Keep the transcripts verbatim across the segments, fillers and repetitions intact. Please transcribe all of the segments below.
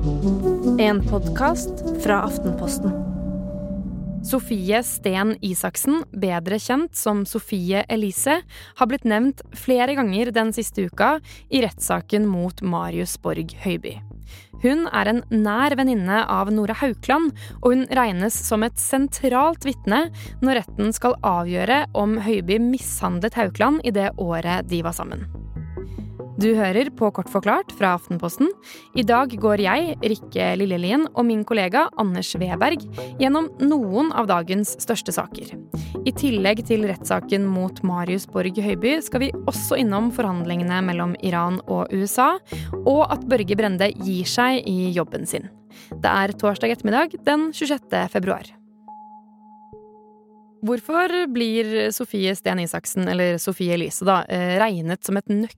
En podcast fra Aftenposten. Sofie Sten Isaksen, bedre kjent som Sofie Elise, har blitt nevnt flere ganger den siste uka i rettssaken mot Marius Borg Høiby. Hun er en nær venninne av Nora Haukeland, og hun regnes som et sentralt vitne når retten skal avgjøre om Høiby mishandlet Haukeland i det året de var sammen. Du hører på Kort forklart fra Aftenposten. I dag går jeg, Rikke Lillelien, og min kollega Anders Weberg gjennom noen av dagens største saker. I tillegg til rettssaken mot Marius Borg Høiby skal vi også innom forhandlingene mellom Iran og U S A, og at Børge Brende gir seg i jobben sin. Det er torsdag ettermiddag, den tjuesjette februar. Hvorfor blir Sofie Sten Isaksen, eller Sofie Elise da, regnet som et nøkkelvittne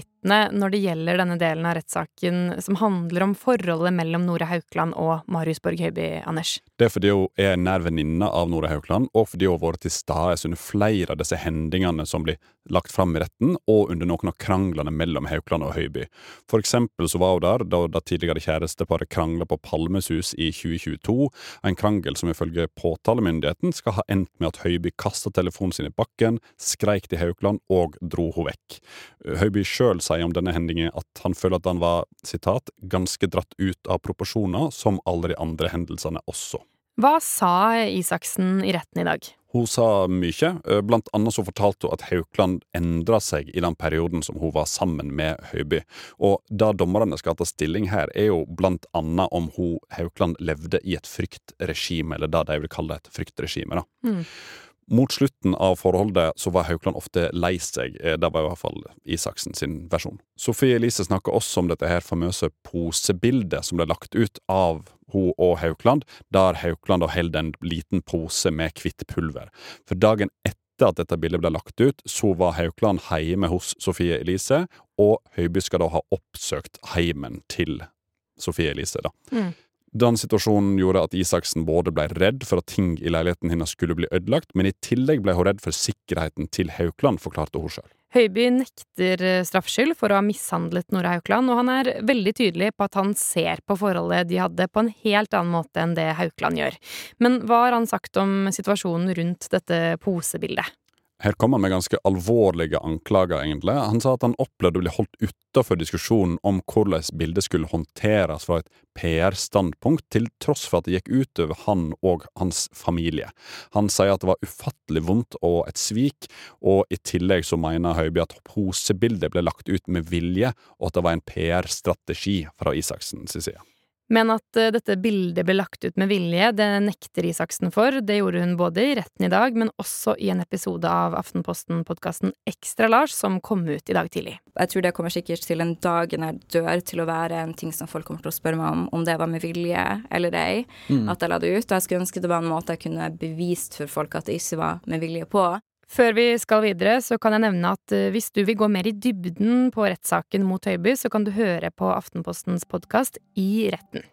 når det gjelder denne delen av rettssaken som handler om forholdet mellom Nora Haukeland og Marius Borg Høiby, Anders? Det er fordi hun er en nær venninne av Nora Haukeland, og fordi hun har vært til stede under flere av disse hendingene som blir lagt fram i retten, og under noen av kranglene mellom Haukeland og Høiby. For eksempel så var hun der da det tidligere kjæresteparet kranglet på Palmesus i tjue tjueto, en krangel som ifølge påtalemyndigheten skal ha endt med at Høiby kastet telefonen sin i bakken, skreik til Haukeland og dro hun vekk. Høiby selv sier om denne hendingen at han føler at han var, sitat, ganske dratt ut av proporsjoner, som alle de andre hendelsene også. Hva sa Isaksen i retten i dag? Hun sa mye, blant annet så fortalte hun at Haukeland endret seg i den perioden som hun var sammen med Høiby. Og da dommerne skal ta stilling her er jo blant annet om hun, Haukeland, levde i et fryktregime, eller da de vil kalle det et fryktregime da. Mm. Mot slutten av forholdet så var Haukeland ofte lei seg, det var i hvert fall Isaksen sin versjon. Sofie Elise snakker også om dette her famøse posebildet som ble lagt ut av hun og Haukeland, der Haukeland holdt en liten pose med kvitt pulver. For dagen etter at dette bildet ble lagt ut, så var Haukeland hjemme hos Sofie Elise, og Høiby skal da ha oppsøkt heimen til Sofie Elise da. Mm. Den situasjonen gjorde at Isaksen både ble redd for at ting i leiligheten hennes skulle bli ødelagt, men i tillegg ble hun redd for sikkerheten til Haukeland, forklarte hun selv. Høiby nekter straffskyld for å ha mishandlet Nora Haukeland, og han er veldig tydelig på at han ser på forholdet de hadde på en helt annen måte enn det Haukeland gjør. Men hva har han sagt om situasjonen rundt dette posebildet? Her kom han med ganske alvorlige anklager, egentlig. Han sa at han opplevde å bli holdt utenfor diskusjonen om hvordan bildet skulle håndteres fra et P R-standpunkt, til tross for at det gikk utover han og hans familie. Han sier at det var ufattelig vondt og et svik, og i tillegg så mener Høiby at posebildet ble lagt ut med vilje, og at det var en P R-strategi fra Isaksens side. Men at dette bildet ble lagt ut med vilje, det nekter Isaksen for. Det gjorde hun både i retten i dag, men også i en episode av Aftenposten-podcasten Ekstra Lars, som kom ut i dag tidlig. Jeg tror det kommer sikkert til en dag når jeg dør til å være en ting som folk kommer til å spørre meg om, om det var med vilje eller ei, mm. at jeg la det ut. Og jeg skulle ønske det var en måte jeg kunne bevist for folk at det ikke var med vilje på. Før vi skal videre, så kan jeg nevne at hvis du vil gå mer i dybden på rettssaken mot Høiby, så kan du høre på Aftenpostens podcast I retten.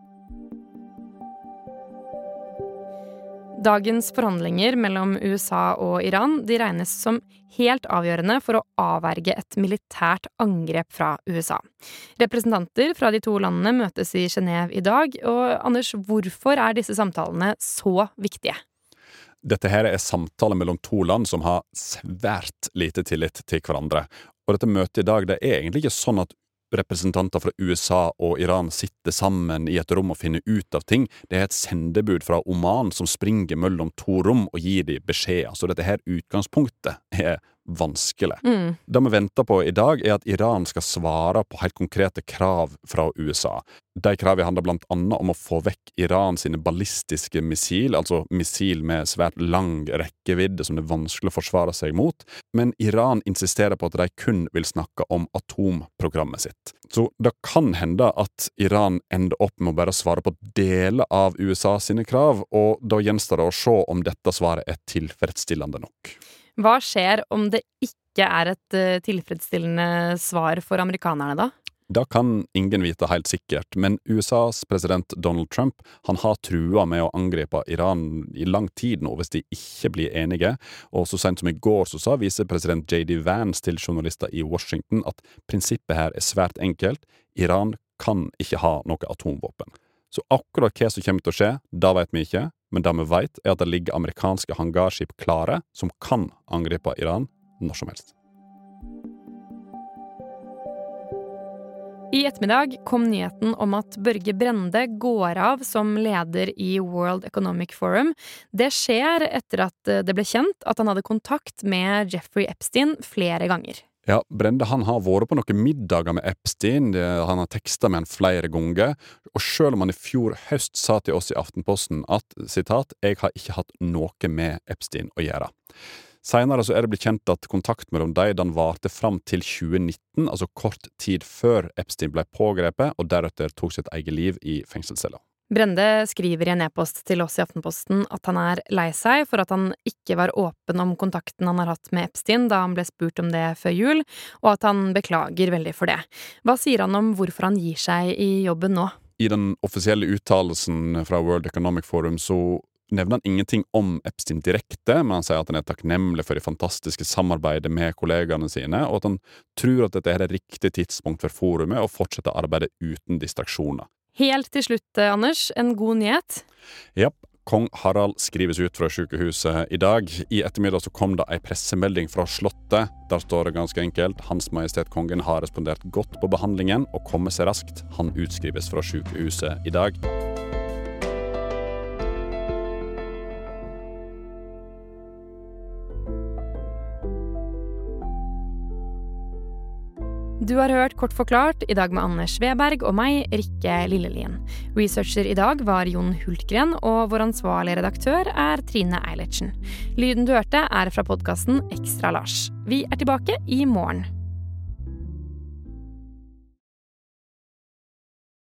Dagens forhandlinger mellom U S A og Iran, de regnes som helt avgjørende for å avverge et militært angrep fra U S A. Representanter fra de to landene møtes i Genève i dag, og Anders, hvorfor er disse samtalene så viktige? Dette her er samtaler mellom to land som har svært lite tillit til hverandre. Og dette møtet i dag, det er egentlig ikke sånn at representanter fra U S A og Iran sitter sammen i et rom og finner ut av ting. Det er et sendebud fra Oman som springer mellom to rom og gir de beskjeder. Så dette her utgangspunktet er vanskelig. Mm. Det vi venter på i dag er at Iran skal svare på helt konkrete krav fra U S A. De kravene handler blant annet om å få vekk Iran sine ballistiske missil, altså missil med svært lang rekkevidde som det er vanskelig å forsvare seg mot, men Iran insisterer på at de kun vil snakke om atomprogrammet sitt. Så det kan hende at Iran ender opp med å bare svare på deler av U S A sine krav, og da gjenstår det å se om dette svaret er tilfredsstillende nok. Hva skjer om det ikke er et tilfredsstillende svar for amerikanerne da? Det kan ingen vite helt sikkert, men U S A's president Donald Trump, han har trua med å angripe Iran i lang tid nå hvis de ikke blir enige, og så sent som i går så sa visepresident J D Vance til journalister i Washington at prinsippet her er svært enkelt. Iran kan ikke ha noe atomvåpen. Så akkurat hva som kommer til å skje, da vet vi ikke, men det vi vet er at det ligger amerikanske hangarskip klare som kan angripe Iran når som helst. I ettermiddag kom nyheten om at Børge Brende går av som leder i World Economic Forum. Det skjer etter at det ble kjent at han hadde kontakt med Jeffrey Epstein flere ganger. Ja, Brende han har vært på noen middager med Epstein, han har tekstet med han flere ganger, og selv om han i fjor høst sa til oss i Aftenposten at, sitat, «Jeg har ikke hatt noe med Epstein å gjøre». Senere så er det blitt kjent at kontakt mellom dem den varte fram til tjue nitten, altså kort tid før Epstein ble pågrepet, og deretter tok sitt eget liv i fengselscella. Brende skriver i en e-post til oss i Aftenposten at han er lei seg for at han ikke var åpen om kontakten han har hatt med Epstein da han ble spurt om det før jul, og at han beklager veldig for det. Hva sier han om hvorfor han gir seg i jobben nå? I den offisielle uttalelsen fra World Economic Forum så nevner han ingenting om Epstein direkte, men han sier at han er takknemlig for det fantastiske samarbeidet med kollegene sine, og at han tror at dette er det riktige tidspunkt for forumet å fortsette arbeidet uten distraksjoner. Helt til slutt, Anders, en god nyhet. Japp, kong Harald skrives ut fra sykehuset i dag. I ettermiddag så kom det en pressemelding fra slottet. Der står det ganske enkelt: Hans Majestet Kongen har respondert godt på behandlingen og kommer seg raskt. Han utskrives fra sykehuset i dag. Du har hørt Kort forklart, i dag med Anders Weberg og meg, Rikke Lillelien. Researcher i dag var Jon Hultgren, og vår ansvarlige redaktør er Trine Eilertsen. Lyden du hørte er fra podcasten Ekstra Lars. Vi er tilbake i morgen.